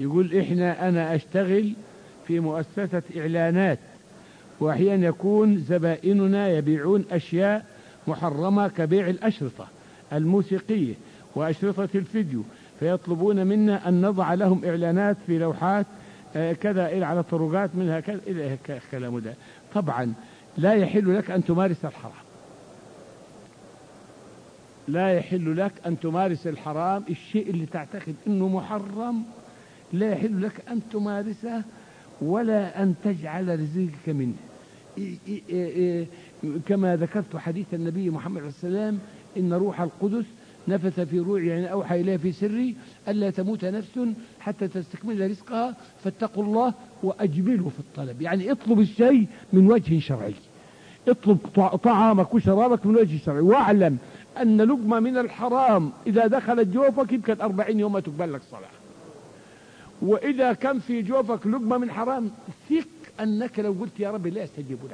يقول أنا أشتغل في مؤسسة إعلانات، وأحيانا يكون زبائننا يبيعون أشياء محرمة كبيع الأشرطة الموسيقية وأشرطة الفيديو، فيطلبون منا أن نضع لهم إعلانات في لوحات كذا إلى على طرقات منها كذا إلى كلام ده. طبعا لا يحل لك أن تمارس الحرام، لا يحل لك أن تمارس الحرام. الشيء اللي تعتقد أنه محرم لا يحل لك أن تمارسه ولا أن تجعل رزقك منه. كما ذكرت حديث النبي محمد عليه السلام إن روح القدس نفث في روعي، يعني أوحى إليه في سري ألا تموت نفس حتى تستكمل رزقها فاتقوا الله وأجملوا في الطلب. يعني اطلب الشيء من وجه شرعي، اطلب طعامك وشرابك من وجه شرعي، واعلم أن لقمة من الحرام إذا دخلت جوفك يمكن 40 يوم تقبل لك صلاة. وإذا كان في جوفك لقمة من حرام ثق أنك لو قلت يا رب لا يستجيب لك.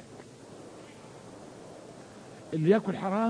اللي يأكل حرام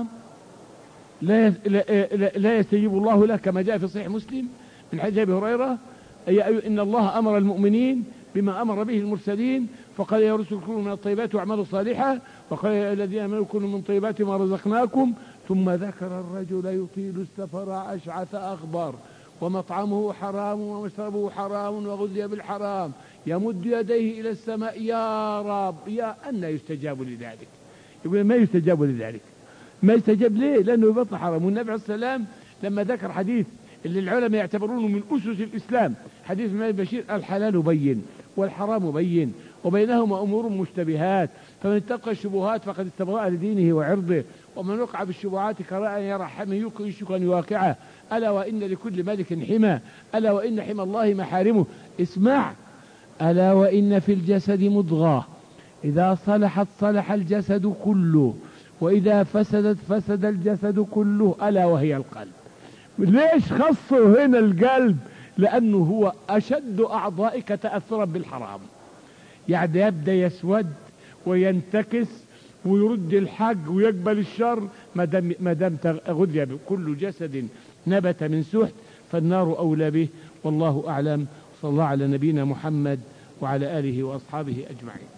لا يستجيب الله له، كما جاء في صحيح مسلم من حديث أبي هريرة إن الله أمر المؤمنين بما أمر به المرسلين، فقال يا رسل كلوا من الطيبات واعملوا صالحا، وقال يا الذين آمنوا كلوا من طيبات ما رزقناكم، ثم ذكر الرجل يطيل السفر أشعث أغبر ومطعمه حرام ومشربه حرام وغذي بالحرام يمد يديه إلى السماء يا رب يا أن يستجاب لذلك. يقول ما يستجاب لذلك، ما يستجاب ليه؟ لأنه يبطل حرام. والنبي عليه السلام لما ذكر حديث اللي العلماء يعتبرونه من أسس الإسلام، حديث ابن بشير الحلال بين والحرام بين وبينهما أمور مشتبهات، فمن اتقى الشبهات فقد استبرأ لدينه وعرضه، ومن وقع بالشبهات كراء يرى حمى يشك أن يواقعه. ألا وإن لكل ملك حمى، ألا وإن حمى الله محارمه. اسمع، ألا وإن في الجسد مضغة إذا صلحت صلح الجسد كله وإذا فسدت فسد الجسد كله ألا وهي القلب. ليش خصوا هنا القلب؟ لأنه هو أشد أعضائك تأثرا بالحرام، يعني يبدأ يسود وينتكس ويرد الحق ويقبل الشر ما دام غذي بكل جسد نبت من سحت فالنار أولى به. والله أعلم. صلى الله على نبينا محمد وعلى آله وأصحابه أجمعين.